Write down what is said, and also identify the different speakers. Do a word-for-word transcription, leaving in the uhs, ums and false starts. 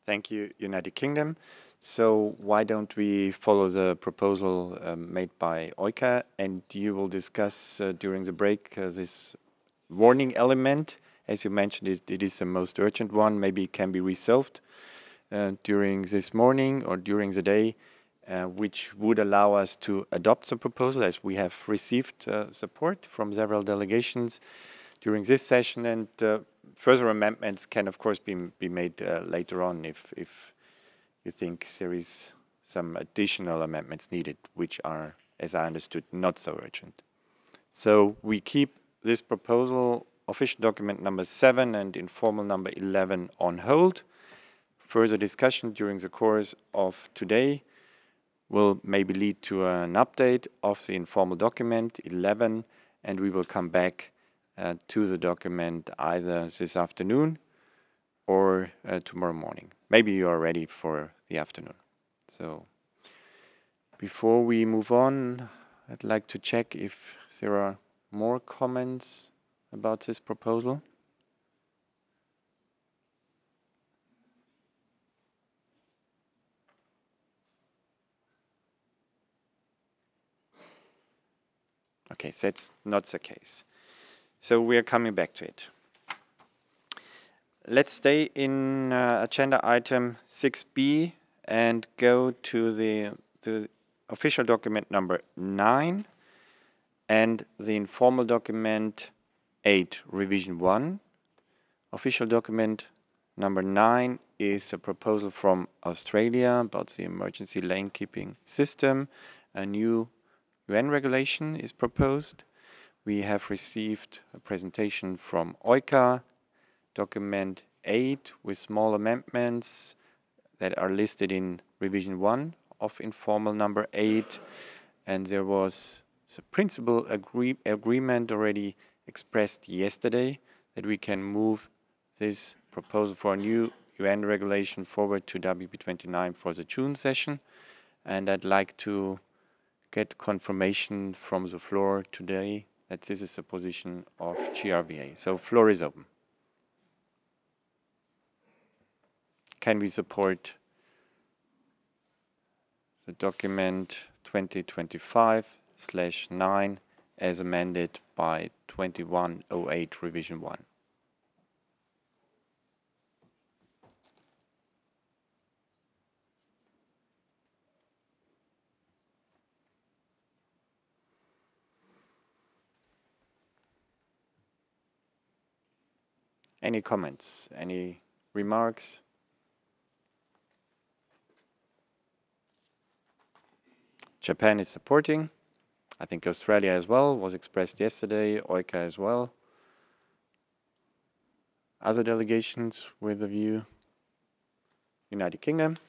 Speaker 1: Thank you, United Kingdom. So why don't we follow the proposal um, made by OICA, and you will discuss uh, during the break uh, this warning element. As you mentioned, it, it is the most urgent one. Maybe it can be resolved uh, during this morning or during the day, uh, which would allow us to adopt the proposal as we have received uh, support from several delegations during this session, and uh, further amendments can of course be, be made uh, later on if, if you think there is some additional amendments needed, which are, as I understood, not so urgent. So we keep this proposal, official document number seven and informal number eleven, on hold. Further discussion during the course of today will maybe lead to an update of the informal document eleven, and we will come back uh, to the document either this afternoon or uh, tomorrow morning. Maybe you are ready for the afternoon. So before we move on, I'd like to check if there are more comments about this proposal. Okay, so that's not the case. So we are coming back to it. Let's stay in uh, agenda item six B and go to the, the official document number nine and the informal document eight, revision one. Official document number nine is a proposal from Australia about the emergency lane keeping system. A new U N regulation is proposed. We have received a presentation from OICA, document eight, with small amendments that are listed in revision one of informal number eight. And there was the principal agree agreement already expressed yesterday that we can move this proposal for a new U N regulation forward to W P twenty-nine for the June session. And I'd like to get confirmation from the floor today that this is the position of G R V A. So floor is open. Can we support the document twenty twenty-five slash nine as amended by twenty-one oh eight revision one? Any comments? Any remarks? Japan is supporting. I think Australia as well was expressed yesterday, OICA as well. Other delegations with a view? United Kingdom.